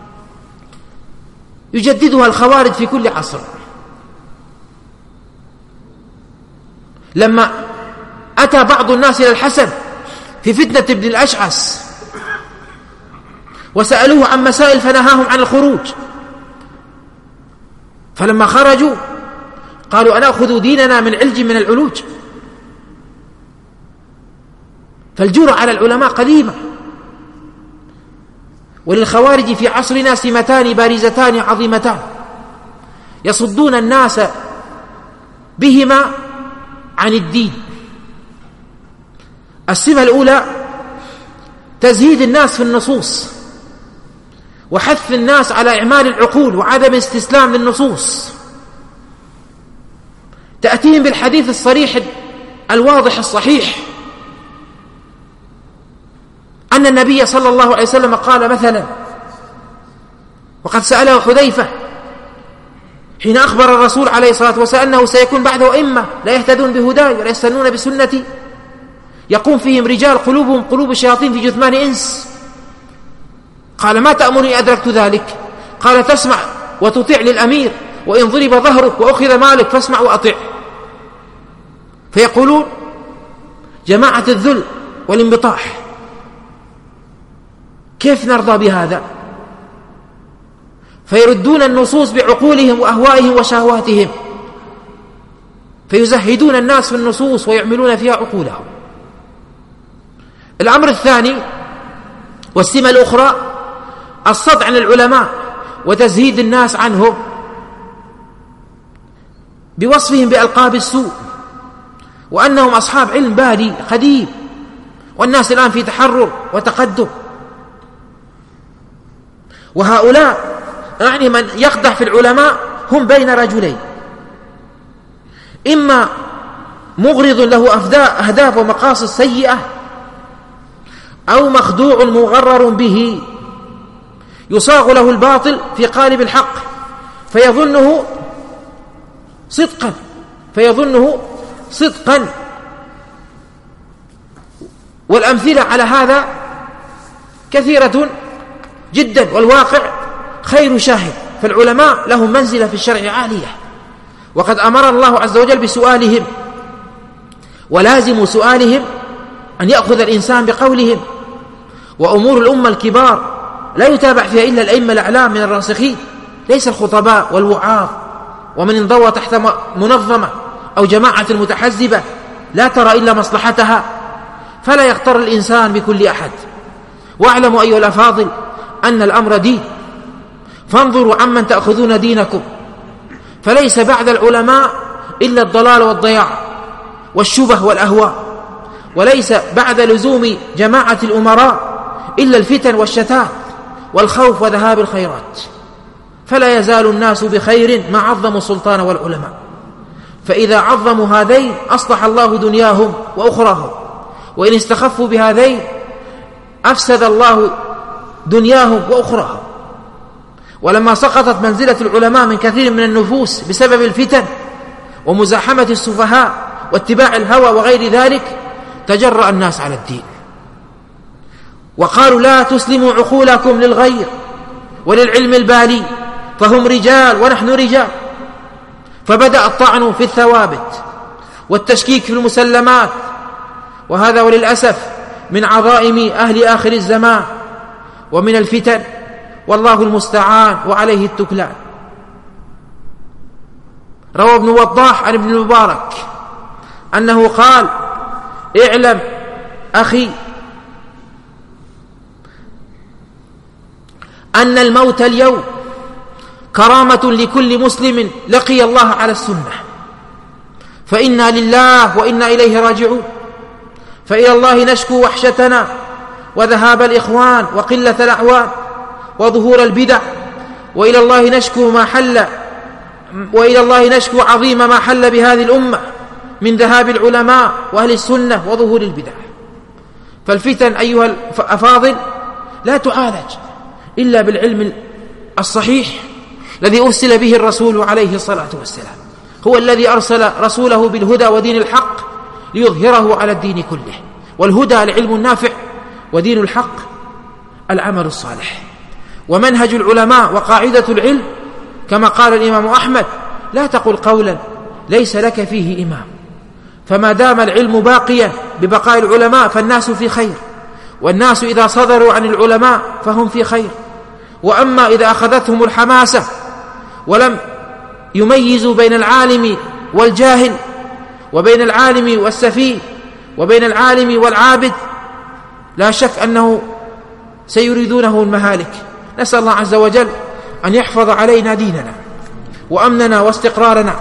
يجددها الخوارج في كل عصر. لما أتى بعض الناس إلى الحسن في فتنة ابن الأشعث وسألوه عن مسائل فنهاهم عن الخروج، فلما خرجوا قالوا: أنأخذ ديننا من علج من العلوج؟ فالجرأة على العلماء قديمة. وللخوارج في عصرنا سمتان بارزتان عظيمتان يصدون الناس بهما عن الدين. السمة الأولى تزهيد الناس في النصوص وحث الناس على إعمال العقول وعدم استسلام للنصوص. تأتيهم بالحديث الصريح الواضح الصحيح أن النبي صلى الله عليه وسلم قال مثلا، وقد سأله حذيفة حين أخبر الرسول عليه الصلاة والسلام أنه سيكون بعده أئمة لا يهتدون بهداي ولا يستنون بسنتي، يقوم فيهم رجال قلوبهم قلوب الشياطين في جثمان إنس. قال: ما تأمرني؟ أدركت ذلك. قال: تسمع وتطيع للأمير، وإن ضرب ظهرك وأخذ مالك فاسمع وأطيع. فيقولون جماعة الذل والانبطاح، كيف نرضى بهذا؟ فيردون النصوص بعقولهم وأهوائهم وشهواتهم، فيزهدون الناس في النصوص ويعملون فيها عقولهم. الأمر الثاني والسمة الأخرى الصد عن العلماء وتزهيد الناس عنهم بوصفهم بألقاب السوء، وأنهم أصحاب علم بادي قديم، والناس الآن في تحرر وتقدم. وهؤلاء يعني من يقدح في العلماء هم بين رجلين: إما مغرض له أهداف ومقاصد سيئة، أو مخدوع مغرر به يصاغ له الباطل في قالب الحق فيظنه صدقا. والأمثلة على هذا كثيرة جدا، والواقع خير شاهد. فالعلماء لهم منزلة في الشرع عالية، وقد أمر الله عز وجل بسؤالهم، ولازم سؤالهم أن يأخذ الإنسان بقولهم. وأمور الأمة الكبار لا يتابع فيها إلا الأئمة الأعلام من الراسخين، ليس الخطباء والوعاظ ومن انضوى تحت منظمة أو جماعة المتحزبة لا ترى إلا مصلحتها. فلا يغتر الإنسان بكل أحد. واعلموا أيها الأفاضل أن الأمر دين، فانظروا عمن تأخذون دينكم، فليس بعد العلماء إلا الضلال والضياع والشبه والأهواء، وليس بعد لزوم جماعة الأمراء إلا الفتن والشتات والخوف وذهاب الخيرات. فلا يزال الناس بخير ما عظموا السلطان والعلماء، فإذا عظموا هذين أصلح الله دنياهم وأخراهم، وإن استخفوا بهذين أفسد الله دنياهم وأخراهم. ولما سقطت منزلة العلماء من كثير من النفوس بسبب الفتن ومزاحمة السفهاء واتباع الهوى وغير ذلك، تجرأ الناس على الدين وقالوا لا تسلموا عقولكم للغير وللعلم البالي فهم رجال ونحن رجال. فبدأ الطعن في الثوابت والتشكيك في المسلمات، وهذا وللأسف من عظائم أهل آخر الزمان ومن الفتن، والله المستعان وعليه التكلان. روى ابن وضاح عن ابن المبارك أنه قال: اعلم أخي أن الموت اليوم كرامة لكل مسلم لقي الله على السنة، فإنا لله وإنا إليه راجعون. فإلى الله نشكو وحشتنا وذهاب الإخوان وقلة الأعوان وظهور البدع، وإلى الله نشكو عظيم ما حل بهذه الأمة من ذهاب العلماء وأهل السنة وظهور البدع. فالفتن أيها الأفاضل لا تعالج إلا بالعلم الصحيح الذي أرسل به الرسول عليه الصلاة والسلام. هو الذي أرسل رسوله بالهدى ودين الحق ليظهره على الدين كله، والهدى العلم النافع، ودين الحق العمل الصالح. ومنهج العلماء وقاعدة العلم كما قال الإمام أحمد: لا تقل قولا ليس لك فيه إمام. فما دام العلم باقيا ببقاء العلماء فالناس في خير، والناس إذا صدروا عن العلماء فهم في خير. وأما إذا أخذتهم الحماسة ولم يميزوا بين العالم والجاهل، وبين العالم والسفيه، وبين العالم والعابد، لا شك أنه سيريدونه المهالك. نسأل الله عز وجل أن يحفظ علينا ديننا وأمننا واستقرارنا،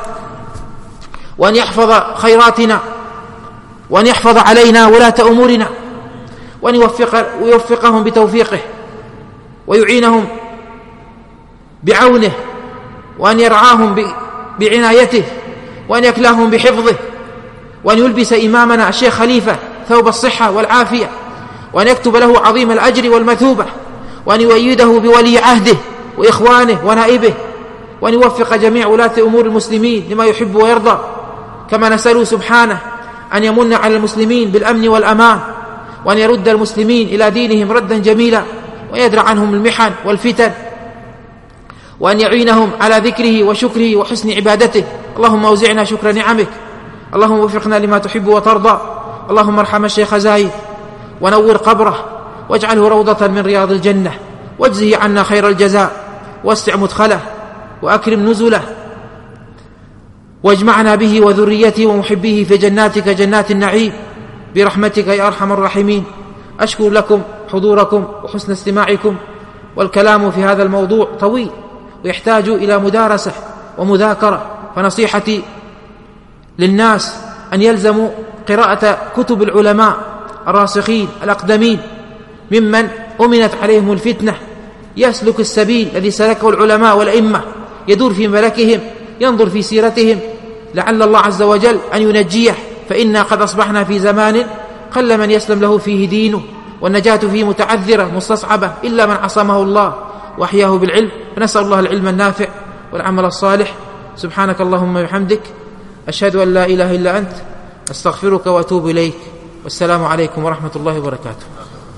وأن يحفظ خيراتنا، وأن يحفظ علينا ولاة أمورنا، وأن يوفقهم بتوفيقه، ويعينهم بعونه، وأن يرعاهم بعنايته، وأن يكلاهم بحفظه، وأن يلبس إمامنا الشيخ خليفة ثوب الصحة والعافية، وأن يكتب له عظيم الأجر والمثوبة، وأن يؤيده بولي عهده وإخوانه ونائبه، وأن يوفق جميع ولاة أمور المسلمين لما يحب ويرضى. كما نسأله سبحانه أن يمن على المسلمين بالأمن والأمان، وأن يرد المسلمين إلى دينهم ردا جميلا، ويدرع عنهم المحن والفتن، وأن يعينهم على ذكره وشكره وحسن عبادته. اللهم أوزعنا شكر نعمك، اللهم وفقنا لما تحب وترضى. اللهم ارحم الشيخ زايد ونور قبره، واجعله روضة من رياض الجنة، واجزه عنا خير الجزاء، واسع مدخله، وأكرم نزله، واجمعنا به وذريته ومحبيه في جناتك جنات النعيم برحمتك يا أرحم الراحمين. أشكر لكم حضوركم وحسن استماعكم، والكلام في هذا الموضوع طويل ويحتاج إلى مدارسة ومذاكرة، فنصيحتي للناس أن يلزموا قراءة كتب العلماء الراسخين الأقدمين ممن أمنت عليهم الفتنة، يسلك السبيل الذي سلكه العلماء والأئمة، يدور في ملكهم، ينظر في سيرتهم، لعل الله عز وجل أن ينجيه. فإنا قد أصبحنا في زمان قل من يسلم له فيه دينه، والنجاة فيه متعذرة مستصعبة إلا من عصمه الله. وأحياه بالعلم. فنسأل الله العلم النافع والعمل الصالح. سبحانك اللهم وبحمدك، أشهد أن لا إله إلا أنت، أستغفرك وأتوب إليك. والسلام عليكم ورحمة الله وبركاته.